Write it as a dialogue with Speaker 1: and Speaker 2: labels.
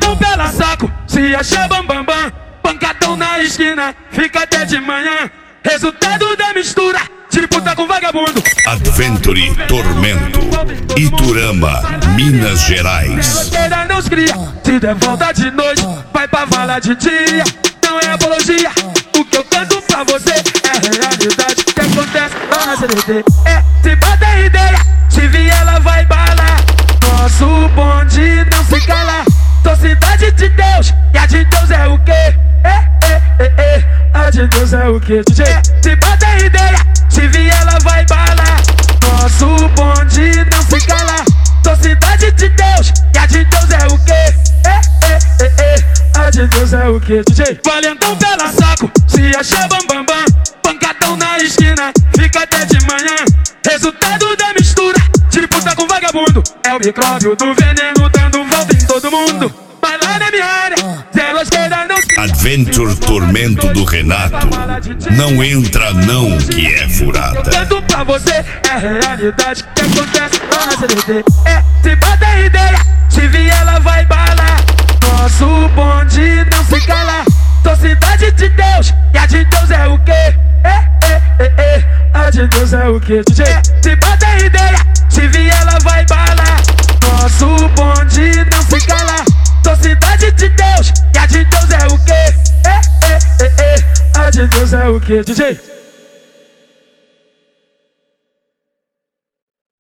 Speaker 1: Valentão pela saco, se achar bambambam. Pancadão na esquina, fica até de manhã. Resultado da mistura, tipo tá com vagabundo.
Speaker 2: Adventure Tormento, Iturama, Minas Gerais.
Speaker 1: Não os cria, se der volta de noite, vai pra vala de dia. Não é apologia, o que eu canto pra você é realidade. O que acontece lá na CDT é se bater ideia, se vier ela vai balar. Nosso bonde não se cala. Sou cidade de Deus, e a de Deus é o quê? A de Deus é o quê, DJ? Se bater ideia, se vier ela vai balar. Nosso bonde não se cala. Sou cidade de Deus, e a de Deus é o quê? A de Deus é o quê, DJ? Valentão pela saco, se achar bambambam. Pancadão na esquina, fica até de manhã. Resultado da mistura, tipo tá com vagabundo. É o micróbio do veneno dando volta em todo mundo. Mas lá na minha área, zero esquerda não.
Speaker 2: Adventure Tormento do Renato. Não entra não que é furada.
Speaker 1: Tanto pra você é realidade. O que acontece lá na CDT é se bater ideia, se vier ela vai balar. Nosso bonde não se cala. Sou cidade de Deus, e a de Deus é o quê? A de Deus é o quê, DJ? Se bater ideia, se vier ela vai balar. Nosso bonde não se cala. Sou cidade de Deus, e a de Deus é o quê? A de Deus é o quê, DJ?